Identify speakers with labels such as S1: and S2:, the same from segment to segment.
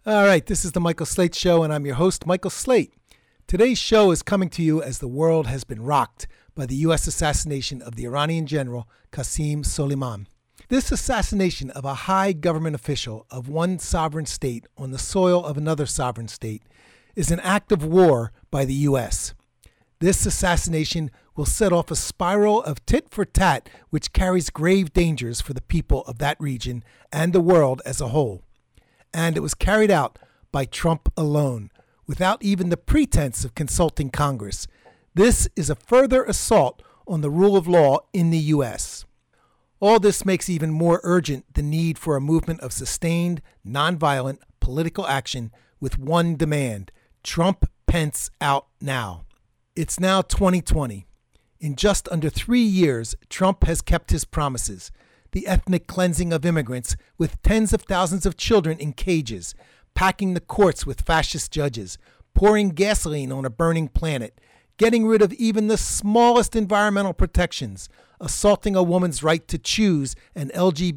S1: All right, this is the Michael Slate Show, and I'm your host, Michael Slate. Today's show is coming to you as the world has been rocked by the U.S. assassination of the Iranian general Qasem Soleimani. This assassination of a high government official of one sovereign state on the soil of another sovereign state is an act of war by the U.S. This assassination will set off a spiral of tit for tat, which carries grave dangers for the people of that region and the world as a whole. And it was carried out by Trump alone, without even the pretense of consulting Congress. This is a further assault on the rule of law in the U.S. All this makes even more urgent the need for a movement of sustained, nonviolent political action with one demand: Trump Pence out now. It's now 2020. In just under 3 years, Trump has kept his promises. The ethnic cleansing of immigrants with tens of thousands of children in cages, packing the courts with fascist judges, pouring gasoline on a burning planet, getting rid of even the smallest environmental protections, assaulting a woman's right to choose and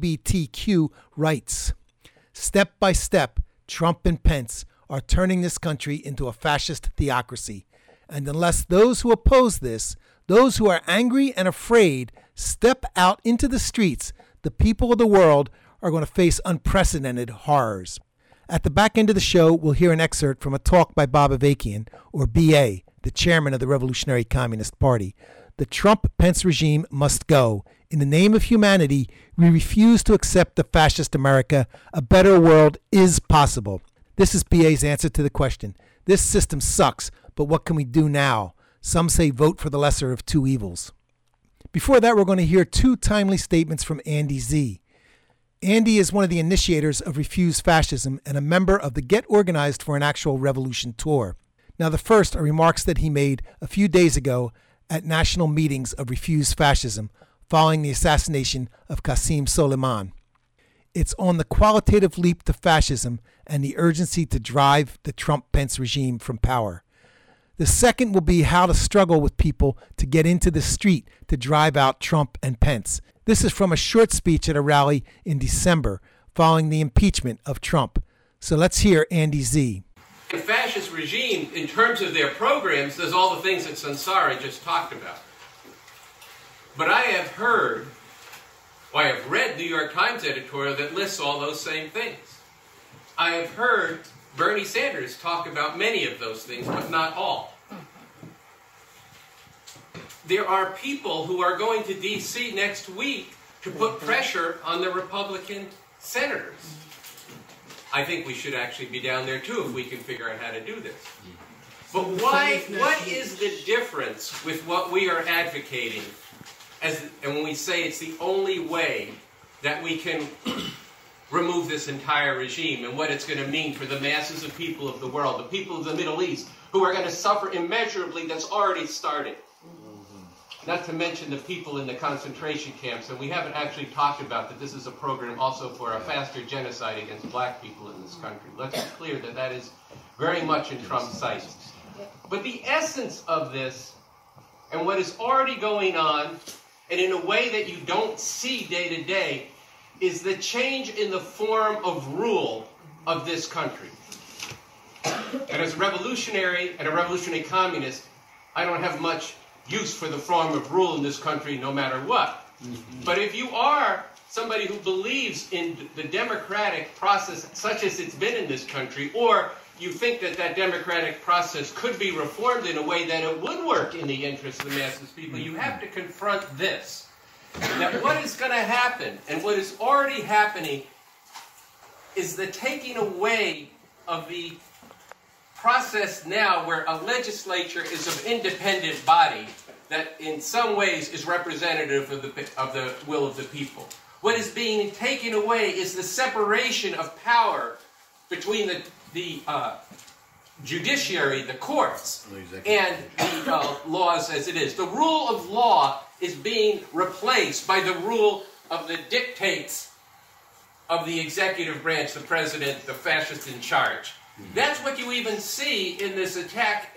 S1: LGBTQ rights. Step by step, Trump and Pence are turning this country into a fascist theocracy. And unless those who oppose this, those who are angry and afraid, step out into the streets, the people of the world are going to face unprecedented horrors. At the back end of the show, we'll hear an excerpt from a talk by Bob Avakian, or B.A., the chairman of the Revolutionary Communist Party. The Trump-Pence regime must go. In the name of humanity, we refuse to accept the fascist America. A better world is possible. This is B.A.'s answer to the question. This system sucks, but what can we do now? Some say vote for the lesser of two evils. Before that, we're going to hear two timely statements from Andy Z. Andy is one of the initiators of Refuse Fascism and a member of the Get Organized for an Actual Revolution tour. Now, the first are remarks that he made a few days ago at national meetings of Refuse Fascism following the assassination of Qasem Soleimani. It's on the qualitative leap to fascism and the urgency to drive the Trump-Pence regime from power. The second will be how to struggle with people to get into the street to drive out Trump and Pence. This is from a short speech at a rally in December following the impeachment of Trump. So let's hear Andy Z.
S2: The fascist regime, in terms of their programs, does all the things that Sansari just talked about. But I have heard, or I have read New York Times editorial that lists all those same things. I have heard Bernie Sanders talk about many of those things, but not all. There are people who are going to D.C. next week to put pressure on the Republican senators. I think we should actually be down there too if we can figure out how to do this. But what is the difference with what we are advocating? And when we say it's the only way that we can remove this entire regime and what it's going to mean for the masses of people of the world, the people of the Middle East, who are going to suffer immeasurably, that's already started. Not to mention the people in the concentration camps, and we haven't actually talked about that this is a program also for a faster genocide against black people in this country. Let's be clear that that is very much in Trump's sights. But the essence of this, and what is already going on, and in a way that you don't see day to day, is the change in the form of rule of this country. And as a revolutionary and a revolutionary communist, I don't have much use for the form of rule in this country no matter what. But if you are somebody who believes in the democratic process such as it's been in this country, or you think that that democratic process could be reformed in a way that it would work in the interest of the masses of people, you have to confront this. That what is going to happen, and what is already happening, is the taking away of the process now where a legislature is an independent body that in some ways is representative of the will of the people. What is being taken away is the separation of power between the judiciary, the courts, and the laws as it is. The rule of law is being replaced by the rule of the dictates of the executive branch, the president, the fascist in charge. That's what you even see in this attack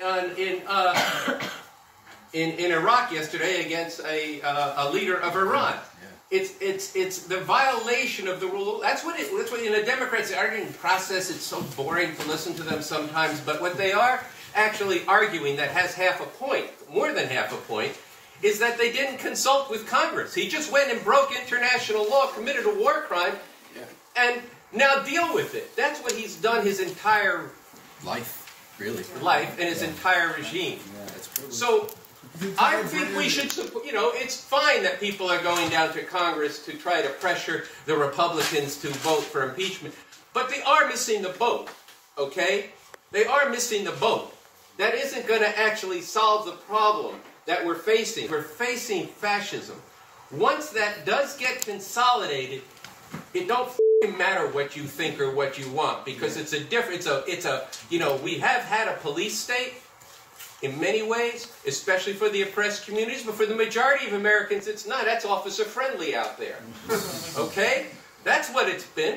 S2: in Iraq yesterday against a leader of Iran. It's the violation of the rule. That's what in a Democrats' arguing process, it's so boring to listen to them sometimes, but what they are actually arguing that has half a point, more than half a point, is that they didn't consult with Congress. He just went and broke international law, committed a war crime, and now deal with it. That's what he's done his entire
S3: life, really.
S2: Life and his entire regime. So I think we should, it's fine that people are going down to Congress to try to pressure the Republicans to vote for impeachment, but they are missing the boat, okay? They are missing the boat. That isn't going to actually solve the problem that we're facing. We're facing fascism. Once that does get consolidated, it don't matter what you think or what you want, because it's a different, we have had a police state in many ways, especially for the oppressed communities, but for the majority of Americans it's not. That's officer friendly out there. Okay? That's what it's been.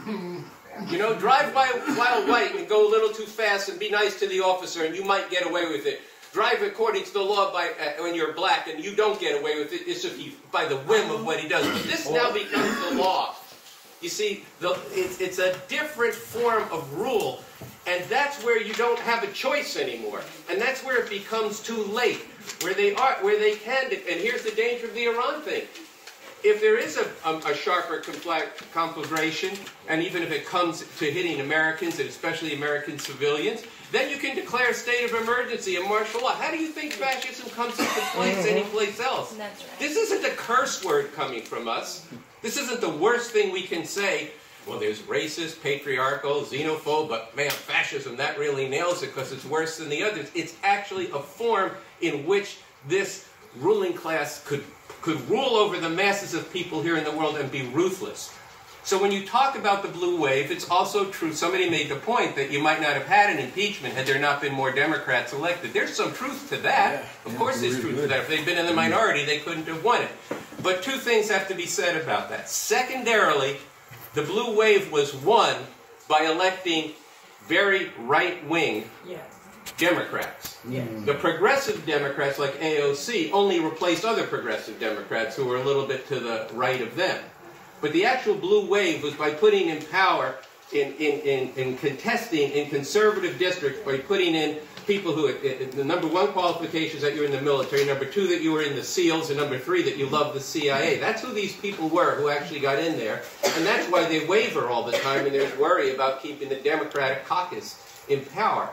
S2: Drive while white and go a little too fast and be nice to the officer and you might get away with it. Drive according to the law when you're black and you don't get away with it. It's just by the whim of what he does. But this now becomes the law. You see, it's a different form of rule, and that's where you don't have a choice anymore. And that's where it becomes too late, where they can. And here's the danger of the Iran thing. If there is a sharper conflagration, and even if it comes to hitting Americans, and especially American civilians, then you can declare a state of emergency and martial law. How do you think fascism comes into place anyplace else?
S4: That's right.
S2: This isn't a curse word coming from us. This isn't the worst thing we can say. Well, there's racist, patriarchal, xenophobe, but man, fascism, that really nails it because it's worse than the others. It's actually a form in which this ruling class could rule over the masses of people here in the world and be ruthless. So when you talk about the blue wave, it's also true. Somebody made the point that you might not have had an impeachment had there not been more Democrats elected. There's some truth to that. Of course there's truth to that. If they'd been in the minority, they couldn't have won it. But two things have to be said about that. Secondarily, the blue wave was won by electing very right-wing Democrats. The progressive Democrats, like AOC, only replaced other progressive Democrats who were a little bit to the right of them. But the actual blue wave was by putting in power, in contesting in conservative districts, by putting in people who, the number one qualification is that you're in the military, number two that you were in the SEALs, and number three that you love the CIA. That's who these people were who actually got in there. And that's why they waver all the time, and there's worry about keeping the Democratic caucus in power.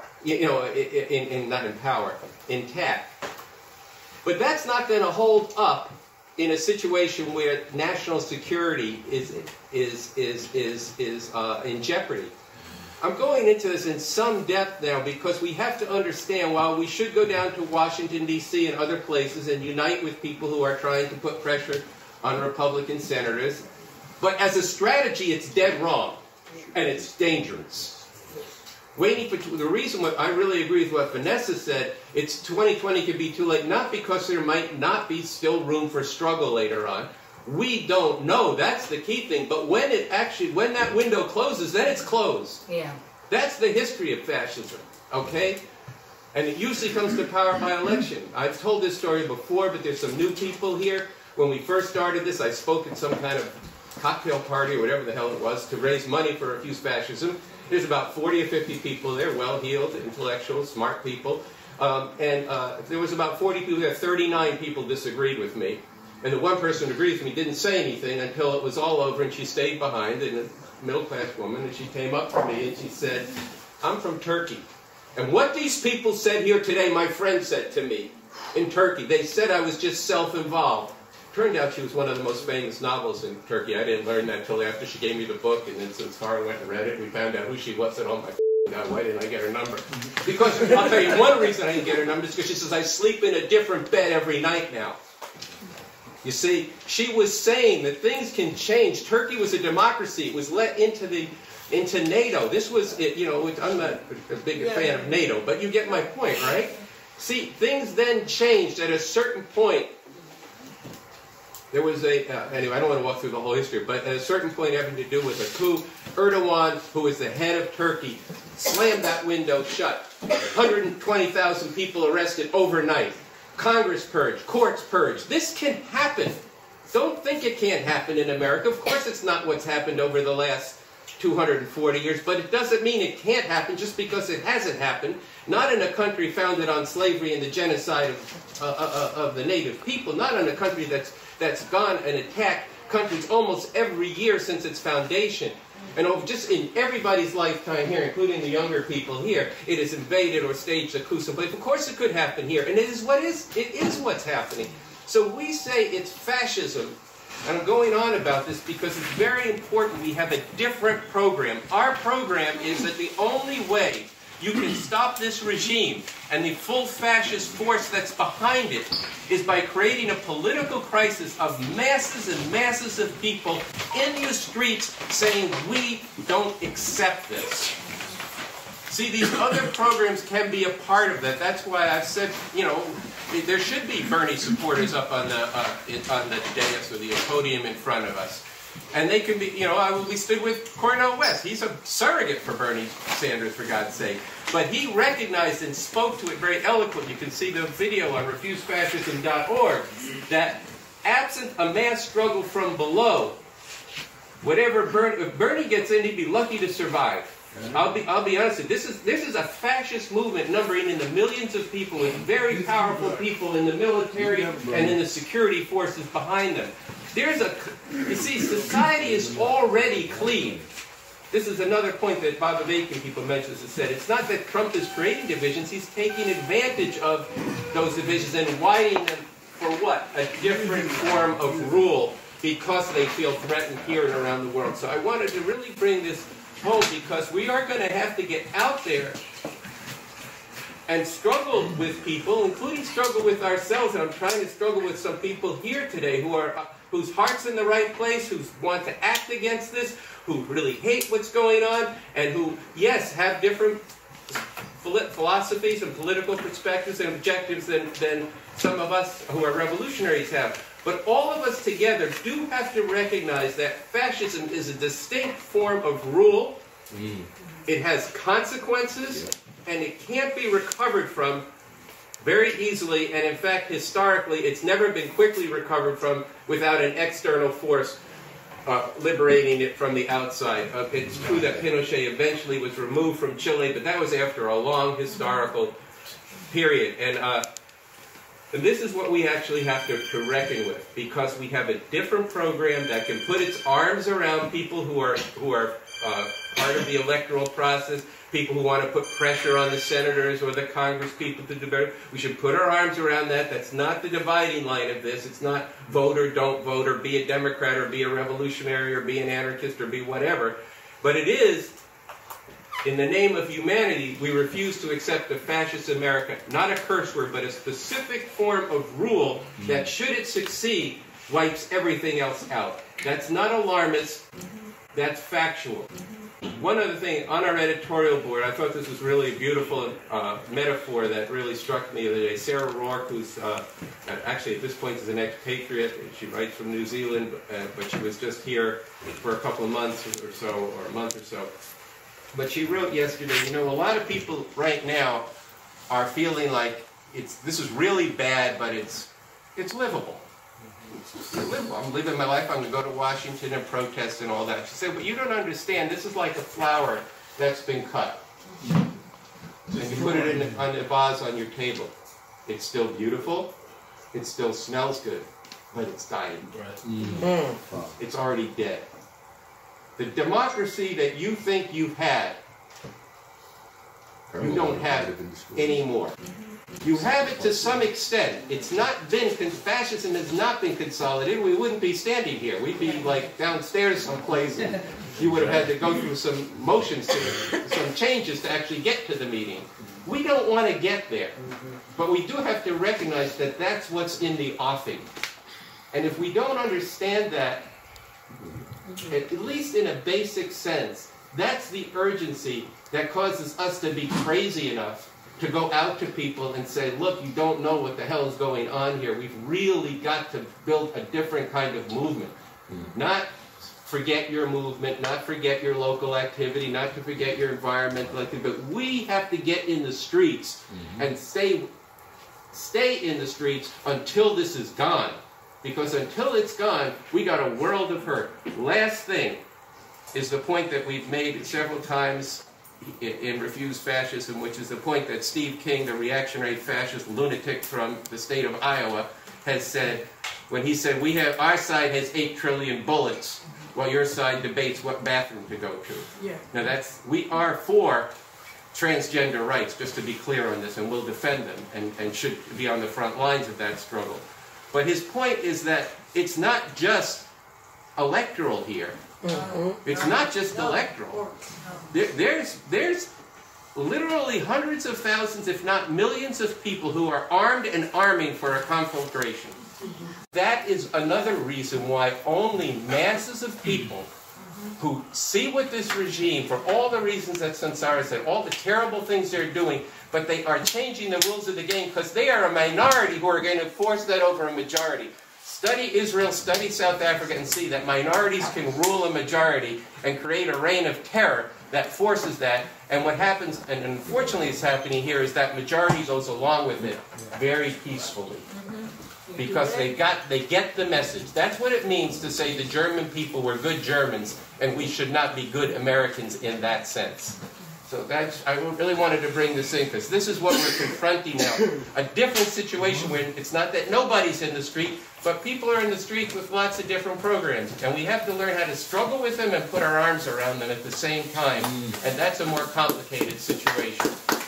S2: Not in power, intact. But that's not going to hold up in a situation where national security is in jeopardy. I'm going into this in some depth now because we have to understand, while we should go down to Washington, D.C. and other places and unite with people who are trying to put pressure on Republican senators, but as a strategy, it's dead wrong, and it's dangerous. Waiting for the reason I really agree with what Vanessa said, it's 2020 could be too late, not because there might not be still room for struggle later on. We don't know. That's the key thing. But when that window closes, then it's closed.
S4: Yeah.
S2: That's the history of fascism. Okay? And it usually comes to power by election. I've told this story before, but there's some new people here. When we first started this, I spoke at some kind of cocktail party or whatever the hell it was to raise money for Refuse Fascism. There's about 40 or 50 people there, well-heeled, intellectual, smart people. There was about 40 people there. 39 people disagreed with me. And the one person who agreed with me didn't say anything until it was all over, and she stayed behind, and a middle-class woman, and she came up to me and she said, "I'm from Turkey. And what these people said here today, my friend said to me in Turkey. They said I was just self-involved." Turned out she was one of the most famous novelists in Turkey. I didn't learn that until after she gave me the book, and then since Tara went and read it, we found out who she was. And oh my God, why didn't I get her number? Because I'll tell you one reason I didn't get her number is because she says I sleep in a different bed every night now. You see, she was saying that things can change. Turkey was a democracy. It was let into NATO. This was, I'm not a big fan of NATO, but you get my point, right? See, things then changed at a certain point. There was anyway, I don't want to walk through the whole history, but at a certain point having to do with a coup, Erdogan, who was the head of Turkey, slammed that window shut. 120,000 people arrested overnight. Congress purged, courts purged. This can happen. Don't think it can't happen in America. Of course it's not what's happened over the last 240 years, but it doesn't mean it can't happen just because it hasn't happened. Not in a country founded on slavery and the genocide of the native people. Not in a country that's gone and attacked countries almost every year since its foundation. And just in everybody's lifetime here, including the younger people here, it has invaded or staged a coup. But of course it could happen here, and it is what's happening. So we say it's fascism. And I'm going on about this because it's very important we have a different program. Our program is that the only way you can stop this regime and the full fascist force that's behind it is by creating a political crisis of masses and masses of people in the streets saying, we don't accept this. See, these other programs can be a part of that. That's why I've said, you know, there should be Bernie supporters up on the dais or the podium in front of us. And they can be, you know, we stood with Cornel West. He's a surrogate for Bernie Sanders, for God's sake. But he recognized and spoke to it very eloquently. You can see the video on refusefascism.org that absent a mass struggle from below, if Bernie gets in, he'd be lucky to survive. I'll be honest with you. This is a fascist movement numbering in the millions of people with very powerful people in the military and in the security forces behind them. You see, society is already cleaved. This is another point that Bob Avakian people mentions and said. It's not that Trump is creating divisions. He's taking advantage of those divisions and widening them for what? A different form of rule because they feel threatened here and around the world. So I wanted to really bring this home because we are going to have to get out there and struggle with people, including struggle with ourselves. And I'm trying to struggle with some people here today whose heart's in the right place, who want to act against this, who really hate what's going on, and who, yes, have different philosophies and political perspectives and objectives than some of us who are revolutionaries have. But all of us together do have to recognize that fascism is a distinct form of rule. It has consequences, and it can't be recovered from very easily. And in fact, historically, it's never been quickly recovered from without an external force liberating it from the outside. It's true that Pinochet eventually was removed from Chile, but that was after a long historical period. And this is what we actually have to reckon with, because we have a different program that can put its arms around people who are part of the electoral process, people who want to put pressure on the senators or the Congress people to do better. We should put our arms around that. That's not the dividing line of this. It's not vote or don't vote, or be a Democrat or be a revolutionary or be an anarchist or be whatever. But it is, in the name of humanity, we refuse to accept a fascist America. Not a curse word, but a specific form of rule that, should it succeed, wipes everything else out. That's not alarmist. That's factual. One other thing, on our editorial board, I thought this was really a beautiful metaphor that really struck me the other day. Sarah Rourke, who's actually at this point is an expatriate. She writes from New Zealand, but she was just here for a couple of months or so, or a month or so. But she wrote yesterday, you know, a lot of people right now are feeling like this is really bad, but it's livable. It's livable. I'm living my life. I'm going to go to Washington and protest and all that. She said, but you don't understand. This is like a flower that's been cut. And you put it on a vase on your table. It's still beautiful. It still smells good. But it's dying. It's already dead. The democracy that you think you've had, you don't have it anymore. You have it to some extent. It's not been, fascism has not been consolidated. We wouldn't be standing here. We'd be like downstairs someplace, and you would have had to go through some motions, some changes to actually get to the meeting. We don't want to get there. But we do have to recognize that that's what's in the offing. And if we don't understand that, at least in a basic sense, that's the urgency that causes us to be crazy enough to go out to people and say, look, you don't know what the hell is going on here. We've really got to build a different kind of movement. Not forget your movement, not forget your local activity, not to forget your environmental activity, but we have to get in the streets and stay in the streets until this is gone. because until it's gone, we got a world of hurt. Last thing is the point that we've made several times in Refuse Fascism, which is the point that Steve King, the reactionary fascist lunatic from the state of Iowa, has said when he said, our side has 8 trillion bullets, while your side debates what bathroom to go to. Yeah. Now we are for transgender rights, just to be clear on this, and we'll defend them and should be on the front lines of that struggle. But his point is that it's not just electoral here. It's not just electoral. There's literally hundreds of thousands, if not millions of people who are armed and arming for a conflagration. That is another reason why only masses of people who see what this regime, for all the reasons that Sansara said, all the terrible things they're doing, but they are changing the rules of the game because they are a minority who are going to force that over a majority. Study Israel, study South Africa, and see that minorities can rule a majority and create a reign of terror that forces that. And what happens, and unfortunately is happening here, is that majority goes along with it very peacefully. Because they get the message. That's what it means to say the German people were good Germans and we should not be good Americans in that sense. So I really wanted to bring this in because this is what we're confronting now. A different situation where it's not that nobody's in the street, but people are in the streets with lots of different programs. And we have to learn how to struggle with them and put our arms around them at the same time. And that's a more complicated situation.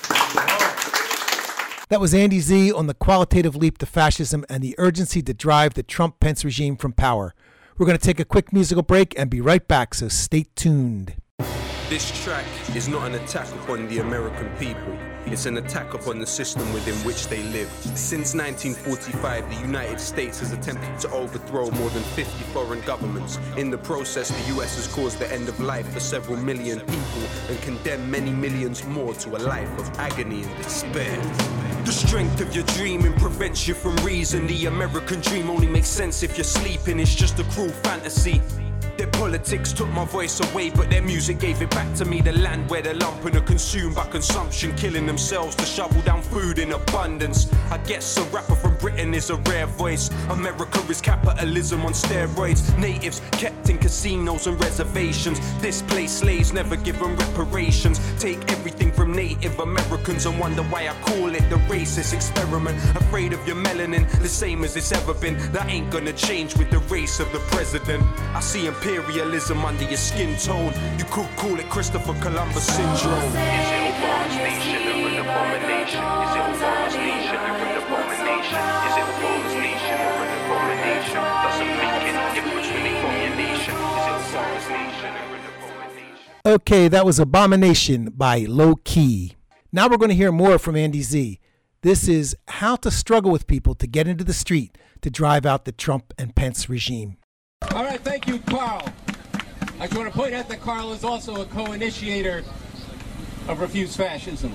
S1: That was Andy Z on the qualitative leap to fascism and the urgency to drive the Trump-Pence regime from power. We're going to take a quick musical break and be right back, so stay tuned.
S4: This track is not an attack upon the American people. It's an attack upon the system within which they live. Since 1945, the United States has attempted to overthrow more than 50 foreign governments. In the process, the US has caused the end of life for several million people and condemned many millions more to a life of agony and despair. The strength of your dreaming prevents you from reason. The American dream only makes sense if you're sleeping. It's just a cruel fantasy. Their politics took my voice away, but their music gave it back to me. The land where the lumpen are consumed by consumption, killing themselves to shovel down food in abundance. I guess a rapper from Britain is a rare voice. America is capitalism on steroids. Natives kept in casinos and reservations. Displaced slaves never given reparations. Take everything from Native Americans and wonder why I call it the racist experiment. Afraid of your melanin, the same as it's ever been. That ain't gonna change with the race of the president. I see imperialism under your skin tone. You could call it Christopher Columbus syndrome. Is it Obama's nation or an abomination? Is it Obama's nation or an abomination? Is it Obama's nation or an abomination? Doesn't make any difference when they form your nation. Is it Obama's nation or an abomination?
S1: Okay, that was Abomination by Low Key. Now we're going to hear more from Andy Z. This is how to struggle with people to get into the street to drive out the Trump and Pence regime.
S5: All right, thank you, Carl. I just want to point out that Carl is also a co-initiator of Refuse Fascism.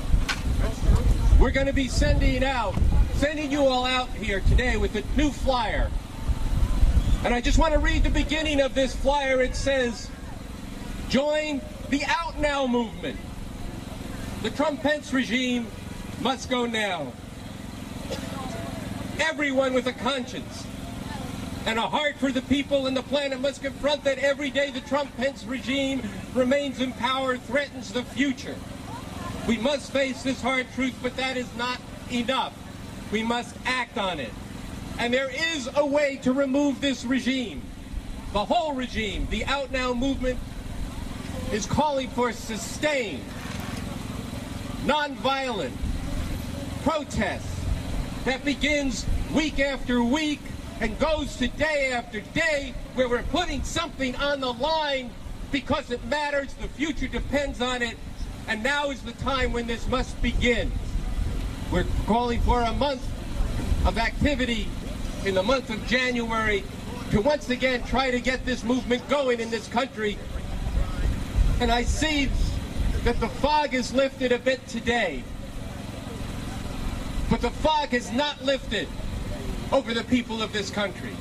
S5: We're going to be sending you all out here today with a new flyer. And I just want to read the beginning of this flyer. It says, join the Out Now movement. The Trump-Pence regime must go now. Everyone with a conscience and a heart for the people and the planet must confront that every day the Trump-Pence regime remains in power threatens the future. We must face this hard truth, but that is not enough. We must act on it. And there is a way to remove this regime. The whole regime, the Out Now movement, is calling for sustained, nonviolent protest that begins week after week and goes to day after day, where we're putting something on the line because it matters, the future depends on it, and now is the time when this must begin. We're calling for a month of activity in the month of January to once again try to get this movement going in this country. And I see that the fog is lifted a bit today, but the fog has not lifted over the people of this country,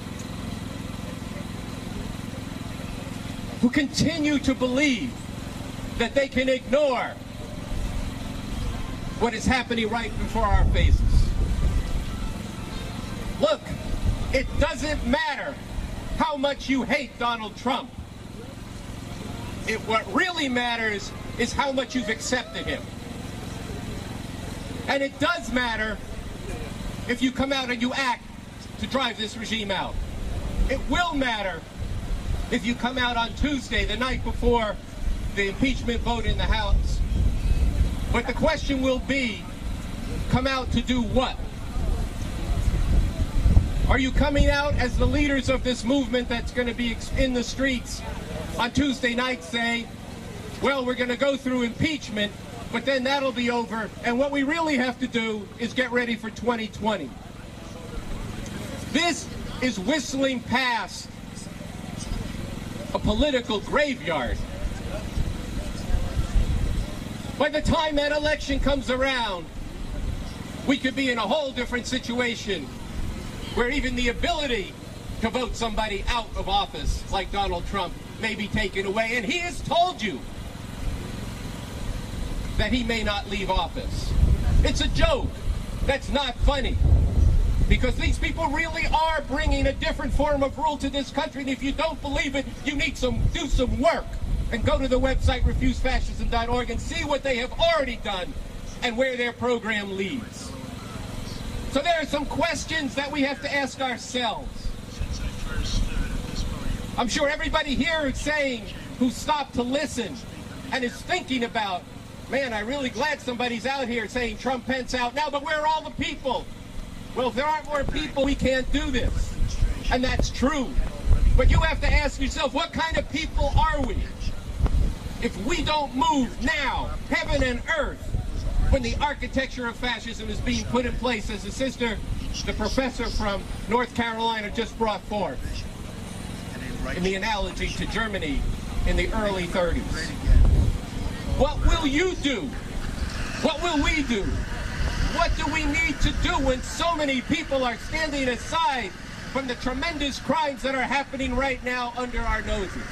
S5: who continue to believe that they can ignore what is happening right before our faces. Look, It doesn't matter how much you hate Donald Trump. What really matters is how much you've accepted him. And it does matter if you come out and you act to drive this regime out. It will matter if you come out on Tuesday, the night before the impeachment vote in the House. But the question will be, come out to do what? Are you coming out as the leaders of this movement that's going to be in the streets on Tuesday night say, well, we're going to go through impeachment, but then that'll be over, and what we really have to do is get ready for 2020. This is whistling past a political graveyard. By the time that election comes around, we could be in a whole different situation where even the ability to vote somebody out of office like Donald Trump may be taken away. And he has told you that he may not leave office. It's a joke. That's not funny. Because these people really are bringing a different form of rule to this country. And if you don't believe it, you need to do some work. And go to the website refusefascism.org and see what they have already done and where their program leads. So there are some questions that we have to ask ourselves. I'm sure everybody here is saying, who stopped to listen and is thinking about, man, I'm really glad somebody's out here saying Trump, Pence out now, but where are all the people? Well, if there aren't more people, we can't do this. And that's true. But you have to ask yourself, what kind of people are we? If we don't move now, heaven and earth, when the architecture of fascism is being put in place, as the professor from North Carolina just brought forth, in the analogy to Germany in the early 30s. What will you do? What will we do? What do we need to do when so many people are standing aside from the tremendous crimes that are happening right now under our noses?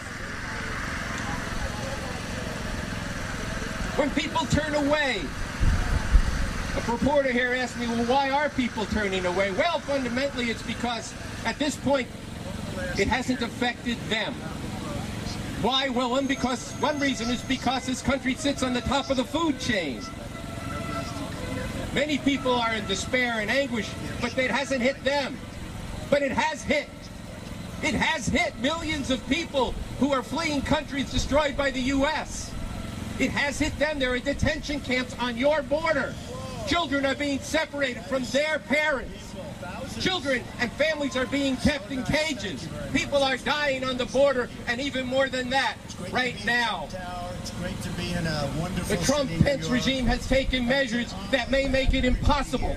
S5: When people turn away, a reporter here asked me, well, why are people turning away? Well, fundamentally, it's because at this point, it hasn't affected them. Why? Well, one reason is because this country sits on the top of the food chain. Many people are in despair and anguish, but it hasn't hit them. But it has hit. It has hit millions of people who are fleeing countries destroyed by the U.S. It has hit them. There are detention camps on your border. Children are being separated from their parents. Children and families are being kept in cages. People are dying on the border, and even more than that, right now. The Trump-Pence regime has taken measures that may make it impossible,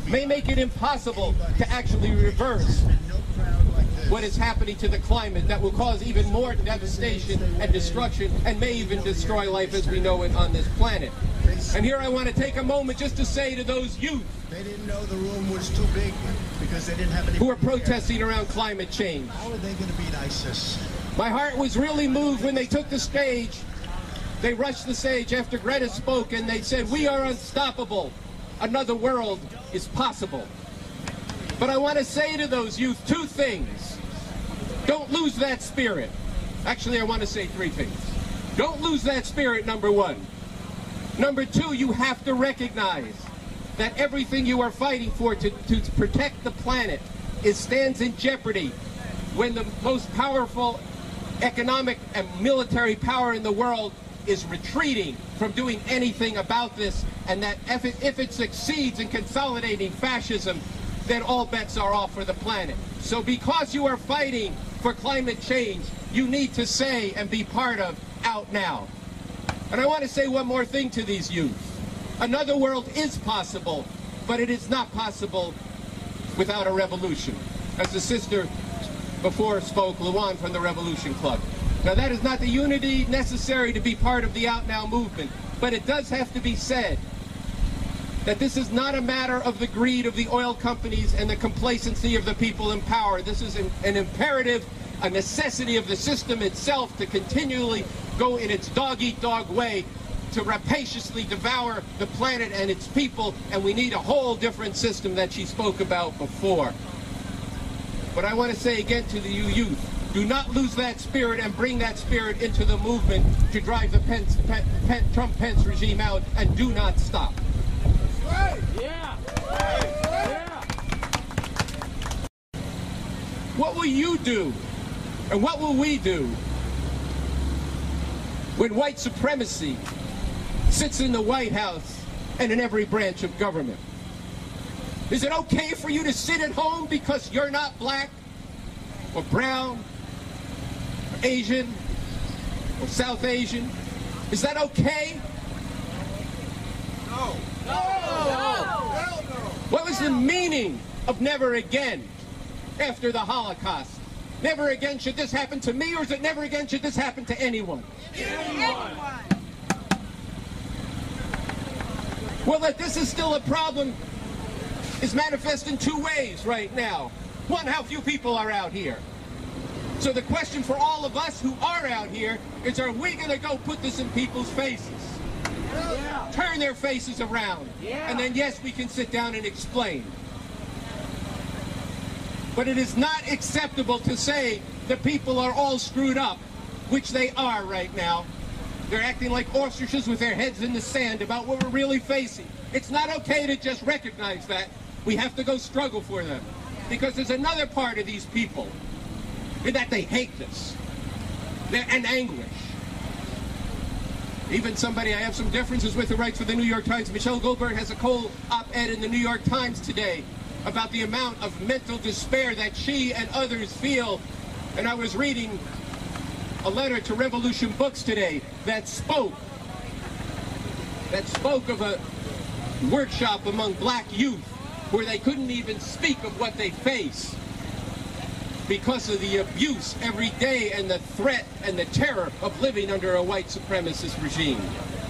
S5: to actually reverse what is happening to the climate that will cause even more devastation and destruction and may even destroy life as we know it on this planet. And here I want to take a moment just to say to those youth
S6: they didn't know the room was too big because they didn't have any
S5: who are protesting around climate change.
S6: How are they going to beat ISIS?
S5: My heart was really moved when they took the stage. They rushed the stage after Greta spoke and they said, we are unstoppable. Another world is possible. But I want to say to those youth two things. Don't lose that spirit. Actually, I want to say three things. Don't lose that spirit, number one. Number two, you have to recognize that everything you are fighting for to protect the planet stands in jeopardy when the most powerful economic and military power in the world is retreating from doing anything about this, and that if it succeeds in consolidating fascism, then all bets are off for the planet. So because you are fighting for climate change, you need to say and be part of Out Now. And I want to say one more thing to these youth. Another world is possible, but it is not possible without a revolution. As the sister before spoke, Luan from the Revolution Club. Now that is not the unity necessary to be part of the Out Now movement, but it does have to be said that this is not a matter of the greed of the oil companies and the complacency of the people in power. This is an imperative, a necessity of the system itself to continually go in its dog-eat-dog way to rapaciously devour the planet and its people, and we need a whole different system that she spoke about before. But I want to say again to the youth, do not lose that spirit and bring that spirit into the movement to drive the Trump-Pence regime out, and do not stop.
S7: Right. Yeah. Right. Yeah.
S5: What will you do, and what will we do when white supremacy sits in the White House and in every branch of government? Is it okay for you to sit at home because you're not black or brown or Asian or South Asian? Is that okay?
S7: No. No. Hell no.
S5: What was the meaning of never again after the Holocaust? Never again should this happen to me, or is it never again should this happen to anyone?
S7: Anyone.
S5: Well, that this is still a problem is manifest in two ways right now. One, how few people are out here. So the question for all of us who are out here is, are we going to go put this in people's faces?
S7: Yeah.
S5: Turn their faces around.
S7: Yeah.
S5: And then, yes, we can sit down and explain. But it is not acceptable to say the people are all screwed up, which they are right now. They're acting like ostriches with their heads in the sand about what we're really facing. It's not okay to just recognize that. We have to go struggle for them. Because there's another part of these people, in that they hate this. They're in anguish. Even somebody I have some differences with who writes for the New York Times, Michelle Goldberg, has a cold op-ed in the New York Times today about the amount of mental despair that she and others feel. And I was reading a letter to Revolution Books today that spoke of a workshop among black youth where they couldn't even speak of what they face because of the abuse every day and the threat and the terror of living under a white supremacist regime.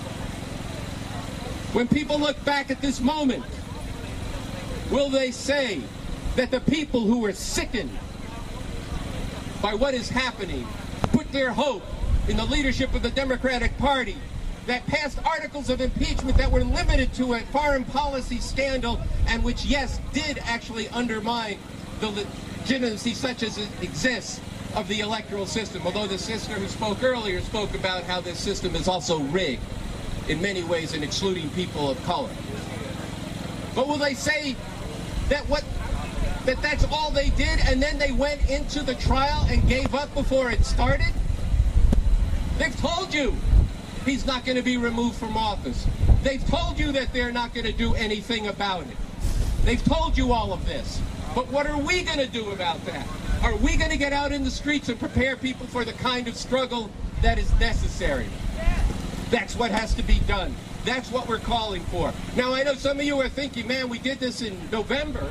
S5: When people look back at this moment, will they say that the people who were sickened by what is happening put their hope in the leadership of the Democratic Party, that passed articles of impeachment that were limited to a foreign policy scandal and which, yes, did actually undermine the legitimacy such as it exists of the electoral system, although the sister who spoke earlier spoke about how this system is also rigged in many ways in excluding people of color. But will they say that that's all they did and then they went into the trial and gave up before it started? They've told you he's not going to be removed from office. They've told you that they're not going to do anything about it. They've told you all of this. But what are we going to do about that? Are we going to get out in the streets and prepare people for the kind of struggle that is necessary? That's what has to be done. That's what we're calling for. Now, I know some of you are thinking, man, we did this in November,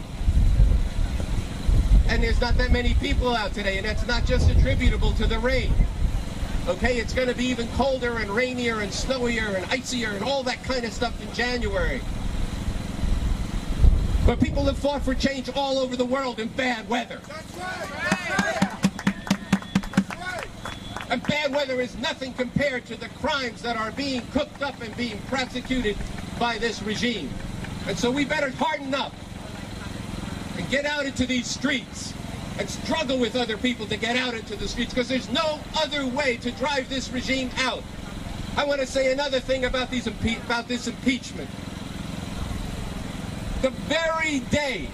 S5: and there's not that many people out today, and that's not just attributable to the rain. Okay, it's going to be even colder and rainier and snowier and icier and all that kind of stuff in January. But people have fought for change all over the world in bad weather.
S7: That's right. That's right.
S5: And bad weather is nothing compared to the crimes that are being cooked up and being prosecuted by this regime. And so we better harden up and get out into these streets and struggle with other people to get out into the streets, because there's no other way to drive this regime out. I want to say another thing about this impeachment. The very day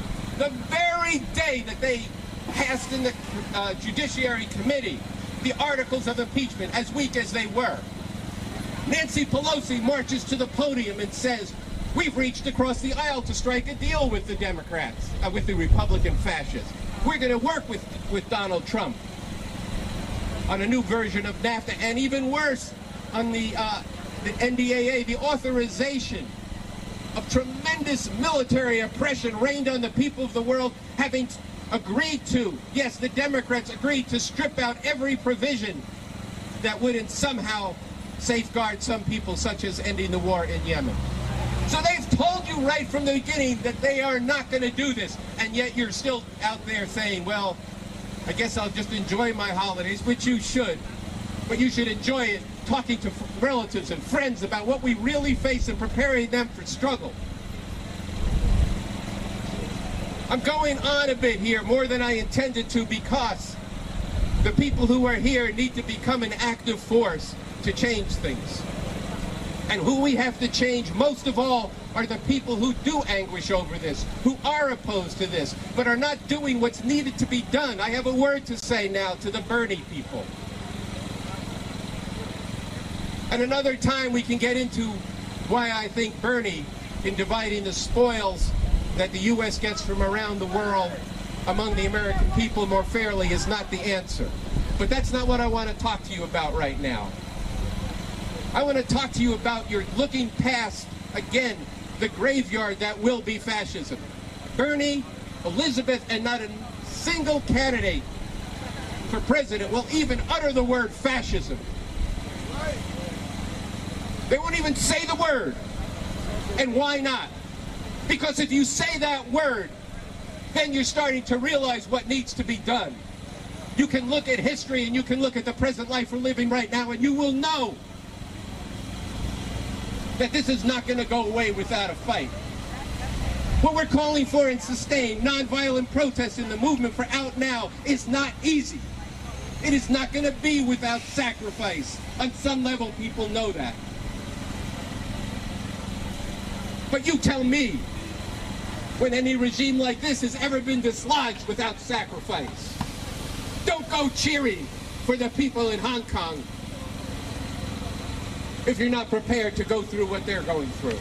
S5: that they passed in the Judiciary Committee the articles of impeachment, as weak as they were, Nancy Pelosi marches to the podium and says, we've reached across the aisle to strike a deal with the Democrats, with the Republican fascists. We're going to work with Donald Trump on a new version of NAFTA, and even worse, on the NDAA, the authorization of tremendous military oppression rained on the people of the world, having agreed to, yes, the Democrats agreed to strip out every provision that would somehow safeguard some people, such as ending the war in Yemen. So they've told you right from the beginning that they are not going to do this, and yet you're still out there saying, well, I guess I'll just enjoy my holidays, which you should. But you should enjoy it talking to relatives and friends about what we really face and preparing them for struggle. I'm going on a bit here, more than I intended to, because the people who are here need to become an active force to change things. And who we have to change most of all are the people who do anguish over this, who are opposed to this, but are not doing what's needed to be done. I have a word to say now to the Bernie people. At another time we can get into why I think Bernie, in dividing the spoils that the U.S. gets from around the world among the American people more fairly, is not the answer. But that's not what I want to talk to you about right now. I want to talk to you about you're looking past, again, the graveyard that will be fascism. Bernie, Elizabeth, and not a single candidate for president will even utter the word fascism. They won't even say the word. And why not? Because if you say that word, then you're starting to realize what needs to be done. You can look at history and you can look at the present life we're living right now, and you will know that this is not going to go away without a fight. What we're calling for in sustained, nonviolent protests in the movement for Out Now is not easy. It is not going to be without sacrifice. On some level, people know that. But you tell me when any regime like this has ever been dislodged without sacrifice. Don't go cheering for the people in Hong Kong if you're not prepared to go through what they're going through.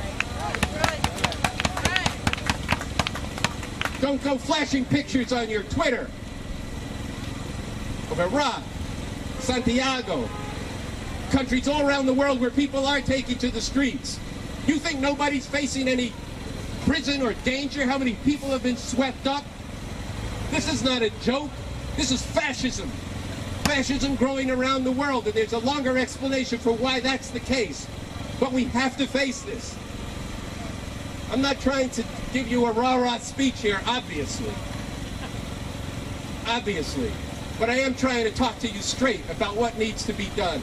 S5: Don't go flashing pictures on your Twitter of Iraq, Santiago, countries all around the world where people are taking to the streets. You think nobody's facing any prison or danger? How many people have been swept up? This is not a joke. This is fascism. Fascism growing around the world, and there's a longer explanation for why that's the case. But we have to face this. I'm not trying to give you a rah-rah speech here, obviously. Obviously. But I am trying to talk to you straight about what needs to be done.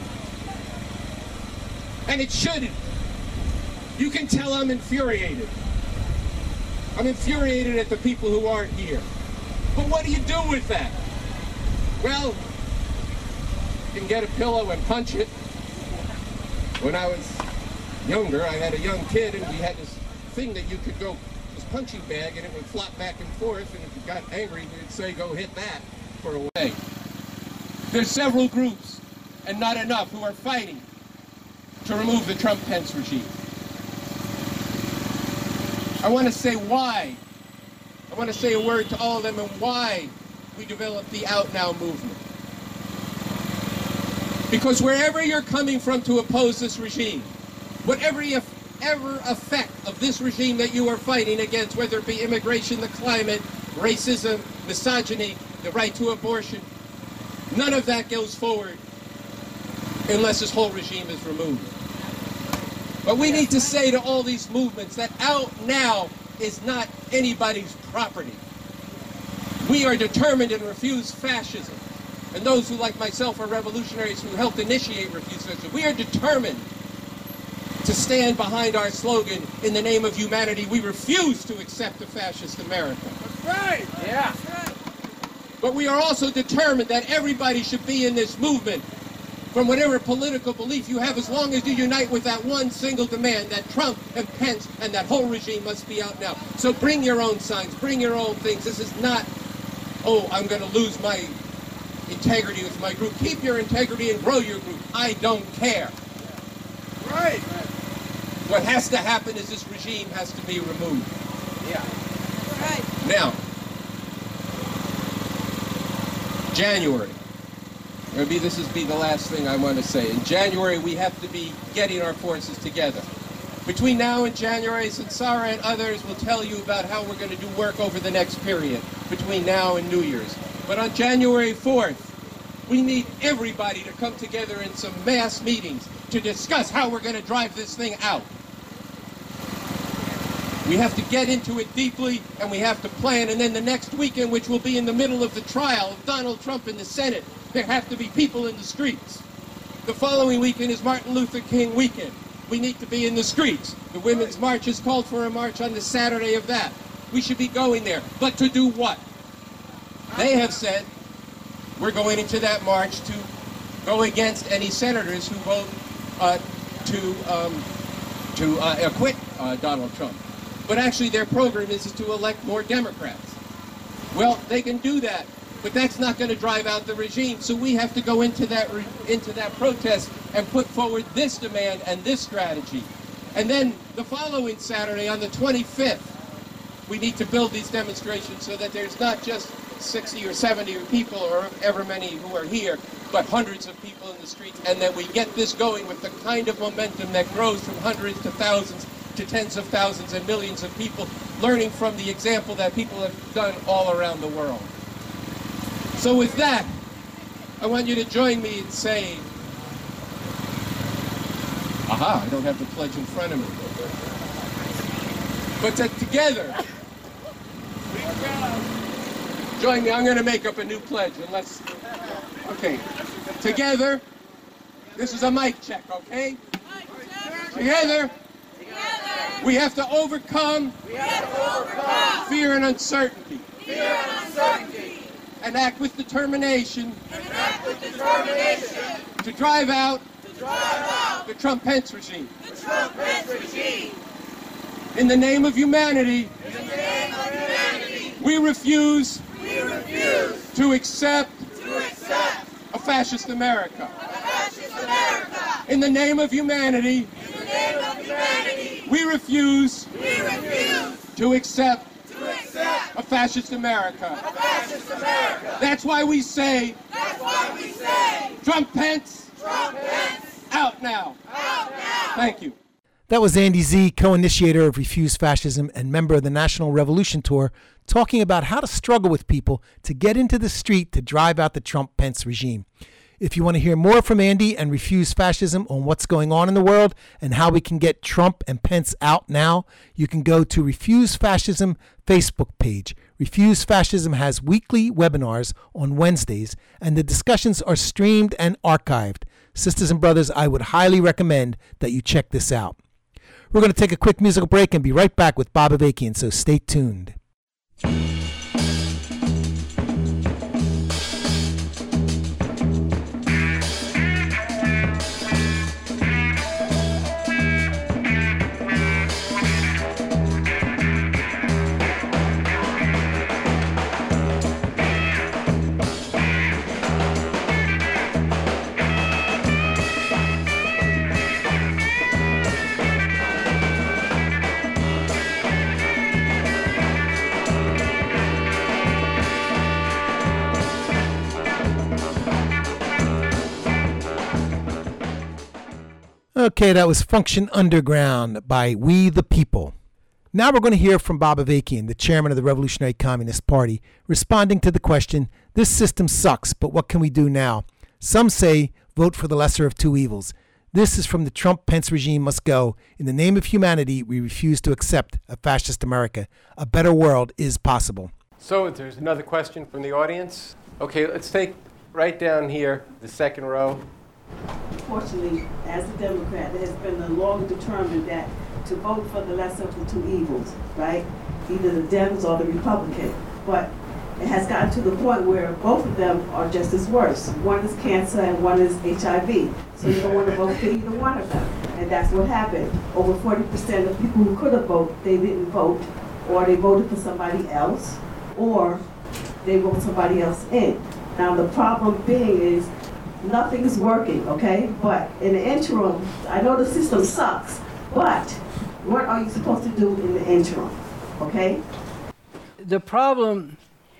S5: And it shouldn't. You can tell I'm infuriated. I'm infuriated at the people who aren't here. But what do you do with that? Well, you can get a pillow and punch it. When I was younger, I had a young kid, and we had this thing that you could go, this punching bag, and it would flop back and forth, and if you got angry, we'd say, go hit that for a way. There's several groups, and not enough, who are fighting to remove the Trump-Pence regime. I want to say why. I want to say a word to all of them and why we developed the Out Now movement. Because wherever you're coming from to oppose this regime, whatever effect of this regime that you are fighting against, whether it be immigration, the climate, racism, misogyny, the right to abortion, none of that goes forward unless this whole regime is removed. But we need to say to all these movements that Out Now is not anybody's property. We are determined and refuse fascism. And those who, like myself, are revolutionaries who helped initiate Refuse Fascism, we are determined to stand behind our slogan, in the name of humanity. We refuse to accept a fascist America.
S7: That's right.
S5: Yeah. But we are also determined that everybody should be in this movement, from whatever political belief you have, as long as you unite with that one single demand, that Trump and Pence and that whole regime must be out now. So bring your own signs, bring your own things. This is not, oh, I'm going to lose my integrity with my group. Keep your integrity and grow your group. I don't care.
S7: Right.
S5: What has to happen is this regime has to be removed.
S7: Yeah.
S8: Right.
S5: Now, January. Maybe this will be the last thing I want to say. In January, we have to be getting our forces together. Between now and January, Sansara and others will tell you about how we're going to do work over the next period, between now and New Year's. But on January 4th, we need everybody to come together in some mass meetings to discuss how we're going to drive this thing out. We have to get into it deeply, and we have to plan. And then the next weekend, which will be in the middle of the trial of Donald Trump in the Senate, there have to be people in the streets. The following weekend is Martin Luther King weekend. We need to be in the streets. The Women's March is called for a march on the Saturday of that. we should be going there. But to do what? They have said we're going into that march to go against any senators who vote to acquit Donald Trump. But actually their program is to elect more Democrats. Well, they can do that, but that's not going to drive out the regime. So we have to go into that protest and put forward this demand and this strategy. And then the following Saturday, on the 25th, we need to build these demonstrations so that there's not just 60 or 70 people or ever many who are here, but hundreds of people in the streets, and that we get this going with the kind of momentum that grows from hundreds to thousands to tens of thousands and millions of people, learning from the example that people have done all around the world. So with that, I want you to join me in saying, aha, I don't have the pledge in front of me. But that together, join me, I'm going to make up a new pledge, unless, okay. Together, this is a mic check, okay? Together, we have to overcome fear and uncertainty. And act with determination to drive out the Trump-Pence regime. In the name of humanity, we refuse to accept a fascist America. In the name of humanity, we refuse to accept a fascist America. That's why we say, Trump-Pence, out now. Thank you.
S1: That was Andy Z, co-initiator of Refuse Fascism and member of the National Revolution Tour, talking about how to struggle with people to get into the street to drive out the Trump-Pence regime. If you want to hear more from Andy and Refuse Fascism on what's going on in the world and how we can get Trump and Pence out now, you can go to Refuse Fascism Facebook page. Refuse Fascism has weekly webinars on Wednesdays, and the discussions are streamed and archived. Sisters and brothers, I would highly recommend that you check this out. We're going to take a quick musical break and be right back with Bob Avakian, so stay tuned. Okay, that was Function Underground by We the People. Now we're going to hear from Bob Avakian, the chairman of the Revolutionary Communist Party, responding to the question, this system sucks, but what can we do now? Some say vote for the lesser of two evils. This is from the Trump-Pence regime must go. In the name of humanity, we refuse to accept a fascist America. A better world is possible.
S2: So there's another question from the audience. Okay, let's take right down here, the second row.
S8: Fortunately, as a Democrat, it has been long determined that to vote for the lesser of the two evils, right? Either the Dems or the Republican. But it has gotten to the point where both of them are just as worse. One is cancer and one is HIV. So you don't want to vote for either one of them. And that's what happened. Over 40% of people who could have voted, they didn't vote, or they voted for somebody else, or they voted somebody else in. Now the problem being is, nothing is working, okay? But in the interim, I know the system sucks, but what are you supposed to do in the interim, okay?
S9: The problem,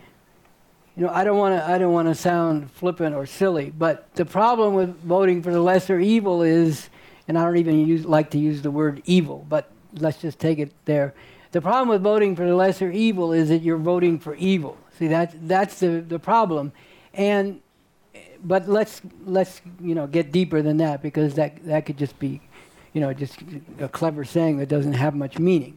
S9: I don't want to sound flippant or silly, but the problem with voting for the lesser evil is, and I don't even like to use the word evil, but let's just take it there. The problem with voting for the lesser evil is that you're voting for evil. See, that's the problem, but let's get deeper than that, because that could just be, just a clever saying that doesn't have much meaning.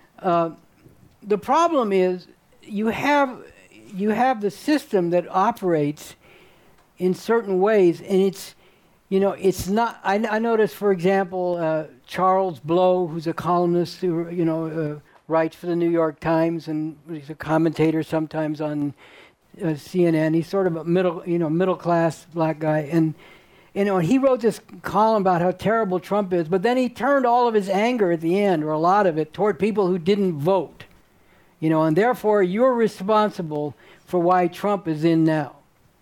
S9: The problem is you have the system that operates in certain ways, and it's not. I noticed, for example, Charles Blow, who's a columnist, who writes for the New York Times, and he's a commentator sometimes on CNN. He's sort of a middle class black guy, and he wrote this column about how terrible Trump is, but then he turned all of his anger at the end, or a lot of it, toward people who didn't vote, and therefore you're responsible for why Trump is in now.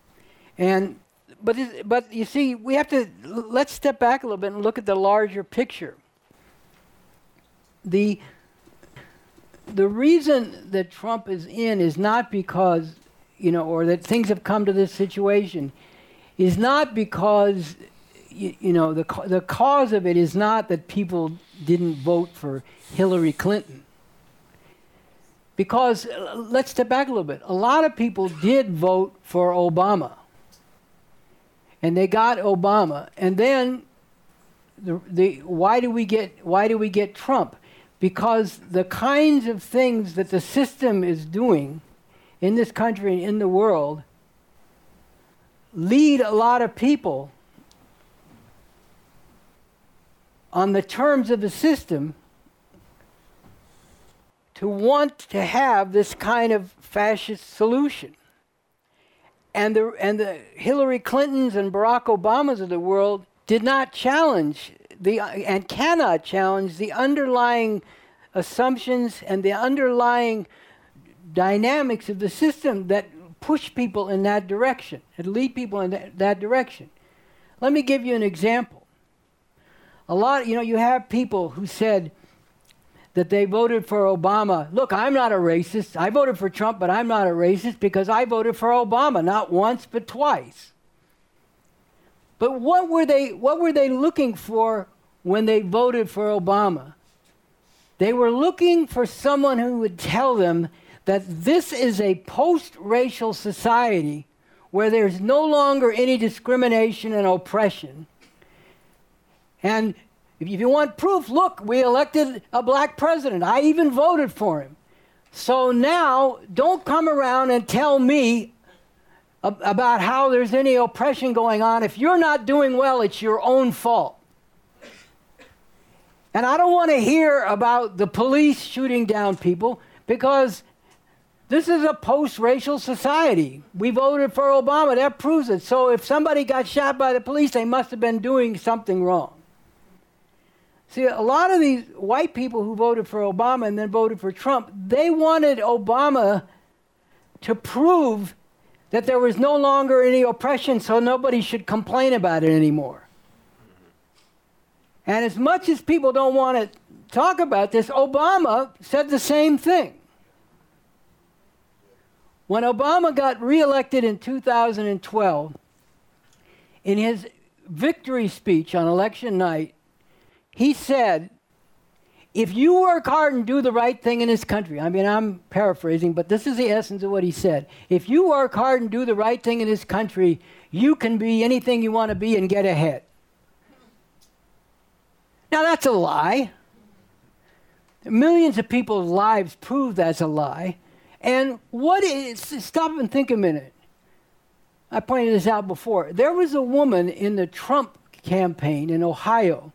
S9: But you see, let's step back a little bit and look at the larger picture. The reason that Trump is in is not because, or that things have come to this situation, is not because, the cause of it is not that people didn't vote for Hillary Clinton. Because, let's step back a little bit. A lot of people did vote for Obama. And they got Obama. And then, why do we get Trump? Because the kinds of things that the system is doing in this country and in the world lead a lot of people on the terms of the system to want to have this kind of fascist solution. And the Hillary Clintons and Barack Obamas of the world did not challenge and cannot challenge the underlying assumptions and the underlying dynamics of the system that push people in that direction and lead people in that direction. Let me give you an example. You have people who said that they voted for Obama. Look, I'm not a racist. I voted for Trump, but I'm not a racist because I voted for Obama, not once, but twice. But what were they looking for when they voted for Obama? They were looking for someone who would tell them that this is a post-racial society where there's no longer any discrimination and oppression. And if you want proof, look, we elected a black president. I even voted for him. So now, don't come around and tell me about how there's any oppression going on. If you're not doing well, it's your own fault. And I don't want to hear about the police shooting down people because this is a post-racial society. We voted for Obama. That proves it. So if somebody got shot by the police, they must have been doing something wrong. See, a lot of these white people who voted for Obama and then voted for Trump, they wanted Obama to prove that there was no longer any oppression, so nobody should complain about it anymore. And as much as people don't want to talk about this, Obama said the same thing. When Obama got reelected in 2012, in his victory speech on election night, he said, if you work hard and do the right thing in this country, I'm paraphrasing, but this is the essence of what he said. If you work hard and do the right thing in this country, you can be anything you want to be and get ahead. Now, that's a lie. Millions of people's lives prove that's a lie. And stop and think a minute. I pointed this out before. There was a woman in the Trump campaign in Ohio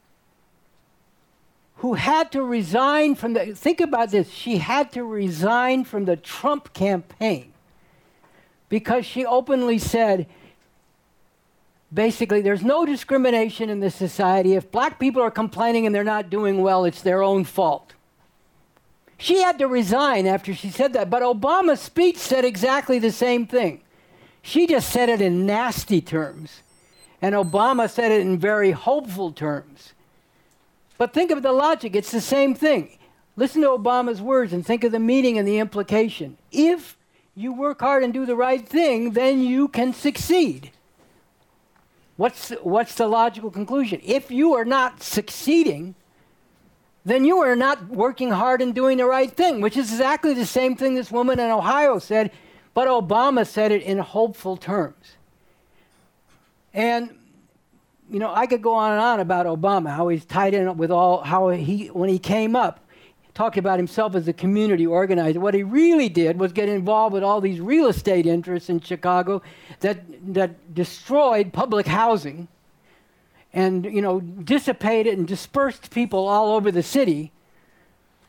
S9: who had to resign from think about this, she had to resign from the Trump campaign because she openly said, basically, there's no discrimination in this society. If black people are complaining and they're not doing well, it's their own fault. She had to resign after she said that, but Obama's speech said exactly the same thing. She just said it in nasty terms, and Obama said it in very hopeful terms. But think of the logic. It's the same thing. Listen to Obama's words and think of the meaning and the implication. If you work hard and do the right thing, then you can succeed. What's the logical conclusion? If you are not succeeding, then you are not working hard and doing the right thing, which is exactly the same thing this woman in Ohio said, but Obama said it in hopeful terms. And I could go on and on about Obama, how he's tied in with when he came up, talked about himself as a community organizer. What he really did was get involved with all these real estate interests in Chicago that destroyed public housing and, dissipated and dispersed people all over the city.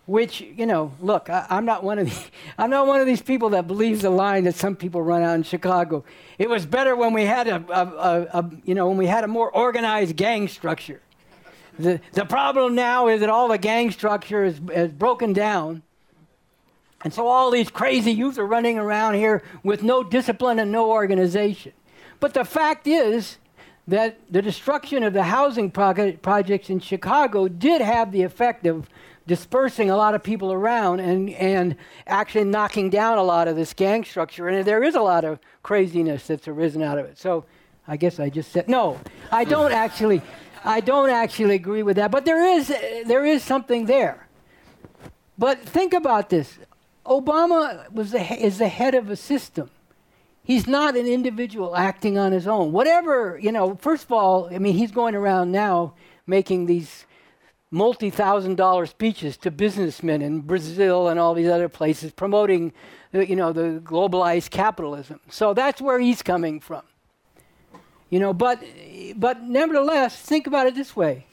S9: which, look, I'm not one of these people that believes the line that some people run out in Chicago. It was better when we had when we had a more organized gang structure. The problem now is that all the gang structure is broken down. And so all these crazy youth are running around here with no discipline and no organization. But the fact is that the destruction of the housing projects in Chicago did have the effect of dispersing a lot of people around and actually knocking down a lot of this gang structure. And there is a lot of craziness that's arisen out of it. So I guess I just said, no, I don't actually agree with that. But there is something there. But think about this. Obama is the head of a system. He's not an individual acting on his own. Whatever, first of all, he's going around now making these multi-$1,000 speeches to businessmen in Brazil and all these other places, promoting, the globalized capitalism. So that's where he's coming from. But nevertheless, think about it this way.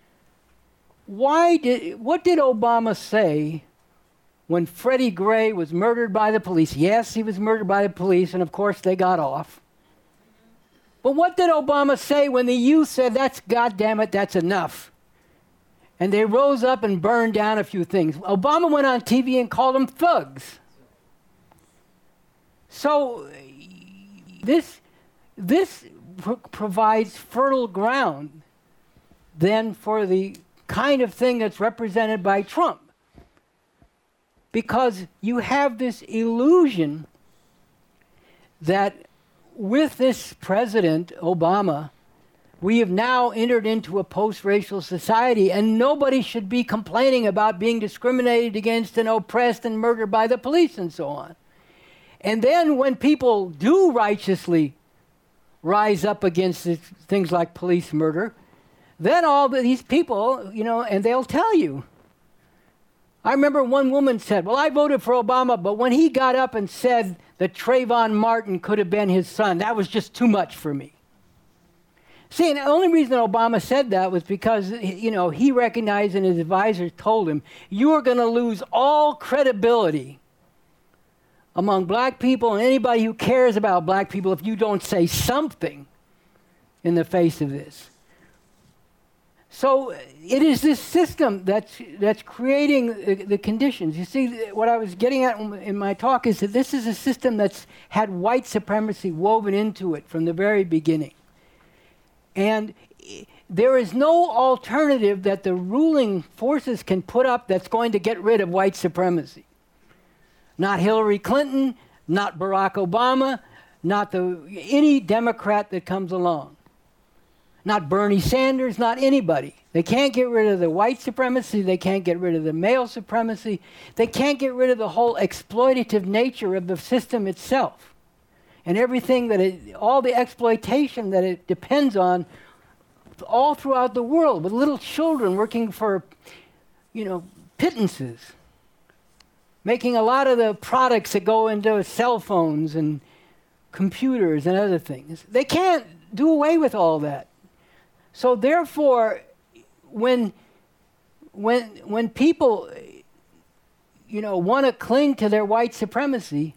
S9: What did Obama say when Freddie Gray was murdered by the police? Yes, he was murdered by the police, and of course they got off. But what did Obama say when the youth said, that's enough? And they rose up and burned down a few things. Obama went on TV and called them thugs. So this provides fertile ground then for the kind of thing that's represented by Trump. Because you have this illusion that with this president, Obama, we have now entered into a post-racial society, and nobody should be complaining about being discriminated against and oppressed and murdered by the police and so on. And then when people do righteously rise up against things like police murder, then all these people, and they'll tell you. I remember one woman said, well, I voted for Obama, but when he got up and said that Trayvon Martin could have been his son, that was just too much for me. See, and the only reason Obama said that was because, he recognized and his advisors told him, you are going to lose all credibility among black people and anybody who cares about black people if you don't say something in the face of this. So it is this system that's creating the conditions. You see, what I was getting at in my talk is that this is a system that's had white supremacy woven into it from the very beginning. And there is no alternative that the ruling forces can put up that's going to get rid of white supremacy. Not Hillary Clinton, not Barack Obama, not any Democrat that comes along. Not Bernie Sanders, not anybody. They can't get rid of the white supremacy. They can't get rid of the male supremacy. They can't get rid of the whole exploitative nature of the system itself. And everything all the exploitation that it depends on all throughout the world, with little children working for, pittances, making a lot of the products that go into cell phones and computers and other things. They can't do away with all that. So therefore, when people, want to cling to their white supremacy,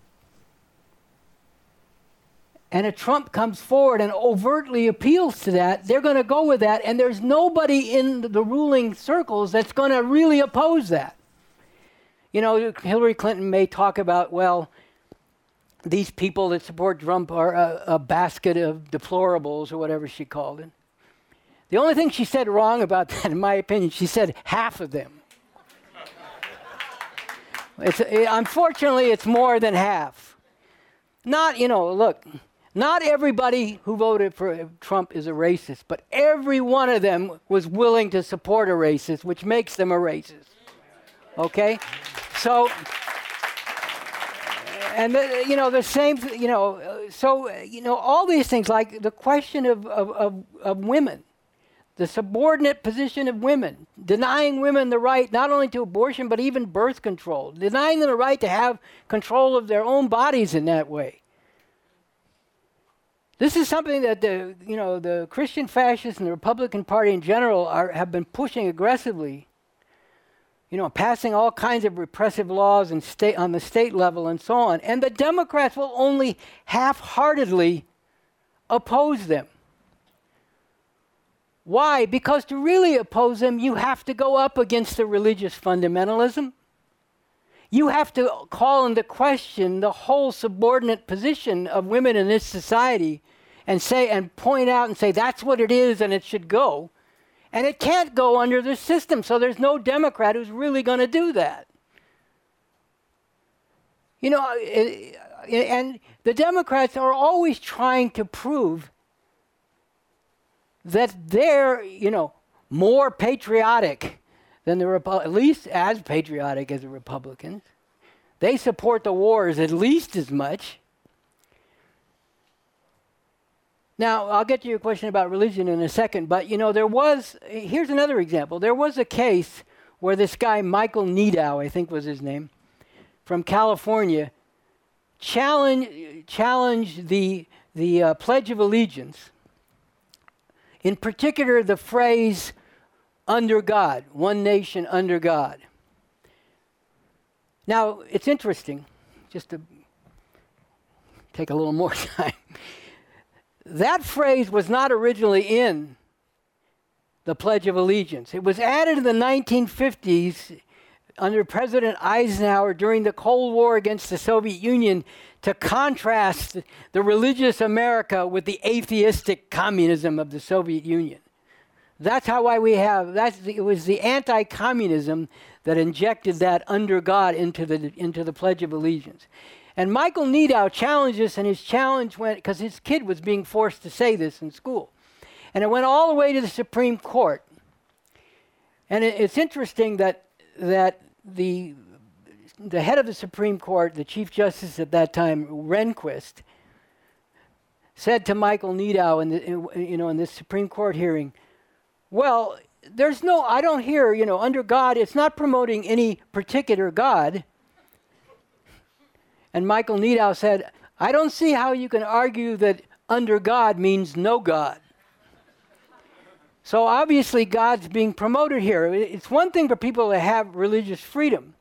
S9: and a Trump comes forward and overtly appeals to that, they're going to go with that, and there's nobody in the ruling circles that's going to really oppose that. Hillary Clinton may talk about, well, these people that support Trump are a basket of deplorables, or whatever she called it. The only thing she said wrong about that, in my opinion, she said half of them. Unfortunately, it's more than half. Not everybody who voted for Trump is a racist, but every one of them was willing to support a racist, which makes them a racist. Okay? So, and the same, all these things, like the question of women, the subordinate position of women, denying women the right not only to abortion, but even birth control, denying them the right to have control of their own bodies in that way. This is something that the Christian fascists and the Republican Party in general have been pushing aggressively passing all kinds of repressive laws and on the state level and so on. And the Democrats will only half-heartedly oppose them. Why? Because to really oppose them, you have to go up against the religious fundamentalism. You have to call into question the whole subordinate position of women in this society and point out and say that's what it is and it should go. And it can't go under this system, so there's no Democrat who's really going to do that. And the Democrats are always trying to prove that they're, more patriotic than the at least as patriotic as the Republicans. They support the wars at least as much. Now, I'll get to your question about religion in a second, but here's another example. There was a case where this guy, Michael Neidow, I think was his name, from California, challenged the Pledge of Allegiance, in particular the phrase, under God, one nation under God. Now, it's interesting, just to take a little more time. That phrase was not originally in the Pledge of Allegiance. It was added in the 1950s under President Eisenhower during the Cold War against the Soviet Union to contrast the religious America with the atheistic communism of the Soviet Union. That's how it was the anti-communism that injected that under God into the Pledge of Allegiance. And Michael Neidow challenged this, and his challenge went, because his kid was being forced to say this in school. And it went all the way to the Supreme Court. And it's interesting that the head of the Supreme Court, the Chief Justice at that time, Rehnquist, said to Michael Neidow in this Supreme Court hearing, well, I don't hear, under God, it's not promoting any particular God. And Michael Neidow said, I don't see how you can argue that under God means no God. So obviously God's being promoted here. It's one thing for people to have religious freedom.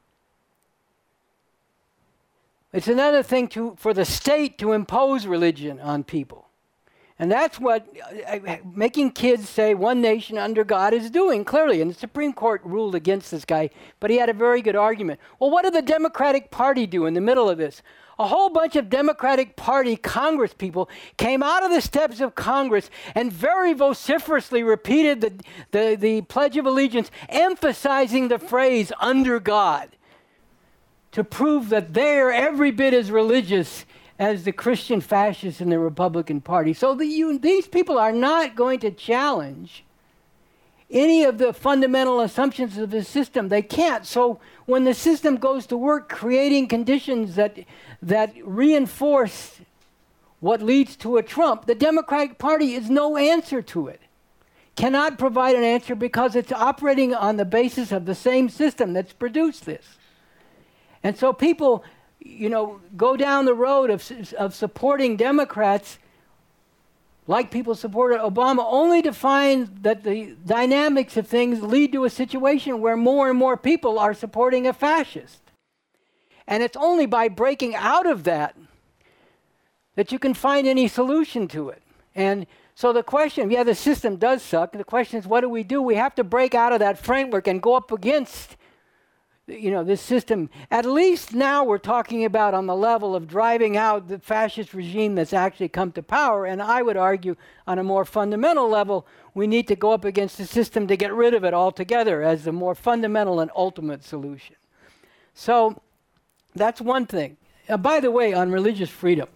S9: It's another thing for the state to impose religion on people. And that's what making kids say one nation under God is doing, clearly. And the Supreme Court ruled against this guy, but he had a very good argument. Well, what did the Democratic Party do in the middle of this? A whole bunch of Democratic Party Congress people came out of the steps of Congress and very vociferously repeated the Pledge of Allegiance, emphasizing the phrase under God, to prove that they're every bit as religious as the Christian fascists in the Republican Party. So these people are not going to challenge any of the fundamental assumptions of the system. They can't. So when the system goes to work creating conditions that reinforce what leads to a Trump, the Democratic Party is no answer to it. Cannot provide an answer because it's operating on the basis of the same system that's produced this. And so people go down the road of supporting Democrats like people supported Obama, only to find that the dynamics of things lead to a situation where more and more people are supporting a fascist. And it's only by breaking out of that you can find any solution to it. And so the question, the system does suck. The question is, what do? We have to break out of that framework and go up against this system. At least now we're talking about on the level of driving out the fascist regime that's actually come to power. And I would argue on a more fundamental level, we need to go up against the system to get rid of it altogether as the more fundamental and ultimate solution. So that's one thing. By the way, on religious freedom,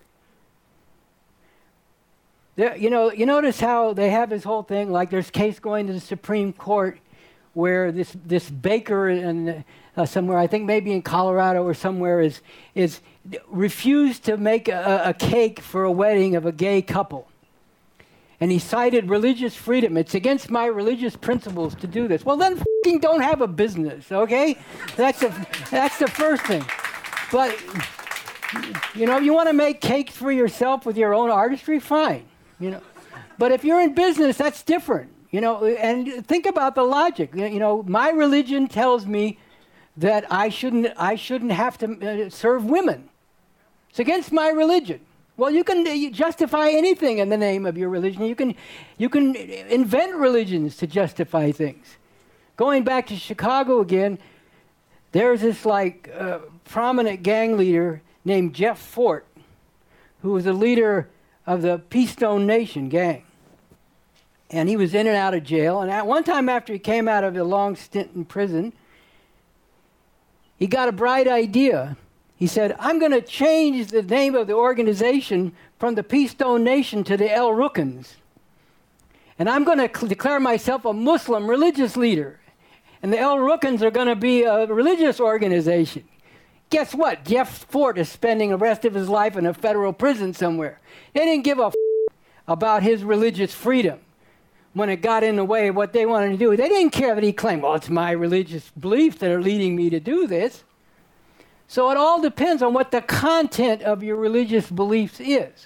S9: you notice how they have this whole thing, like there's a case going to the Supreme Court where this baker in somewhere, I think maybe in Colorado or somewhere, is refused to make a cake for a wedding of a gay couple. And he cited religious freedom. It's against my religious principles to do this. Well, then f***ing don't have a business, okay? That's the first thing. But, you want to make cakes for yourself with your own artistry, fine. But if you're in business, that's different. You know, and think about the logic. You know, my religion tells me that I shouldn't have to serve women. It's against my religion. Well, you can justify anything in the name of your religion. You can invent religions to justify things. Going back to Chicago again, there's this prominent gang leader named Jeff Fort, who was the leader of the Peastone Nation gang. And he was in and out of jail. And at one time after he came out of a long stint in prison, he got a bright idea. He said, I'm going to change the name of the organization from the Peastone Nation to the El Rukns. And I'm going to declare myself a Muslim religious leader. And the El Rukns are going to be a religious organization. Guess what? Jeff Fort is spending the rest of his life in a federal prison somewhere. They didn't give a about his religious freedom when it got in the way of what they wanted to do. They didn't care that he claimed, well, it's my religious beliefs that are leading me to do this. So it all depends on what the content of your religious beliefs is.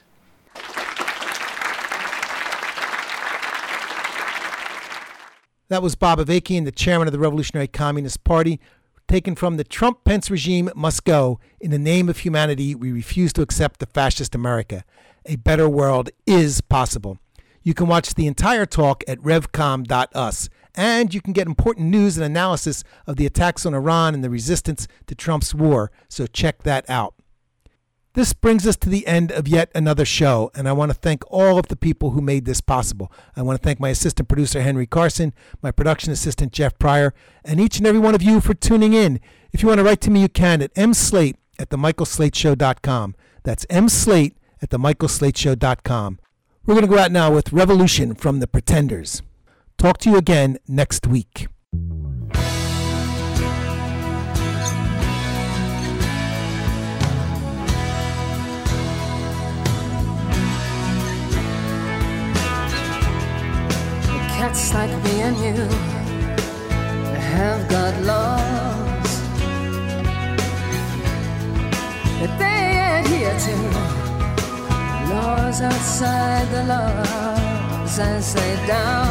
S1: That was Bob Avakian, the chairman of the Revolutionary Communist Party, taken from The Trump-Pence Regime Must Go. In the name of humanity, we refuse to accept the fascist America. A better world is possible. You can watch the entire talk at revcom.us, and you can get important news and analysis of the attacks on Iran and the resistance to Trump's war, so check that out. This brings us to the end of yet another show, and I want to thank all of the people who made this possible. I want to thank my assistant producer, Henry Carson, my production assistant, Jeff Pryor, and each and every one of you for tuning in. If you want to write to me, you can at mslate@themichaelslateshow.com. That's mslate@themichaelslateshow.com. We're going to go out now with Revolution from the Pretenders. Talk to you again next week.
S10: Cats like me and you have got laws that they adhere to. Laws outside the laws as they down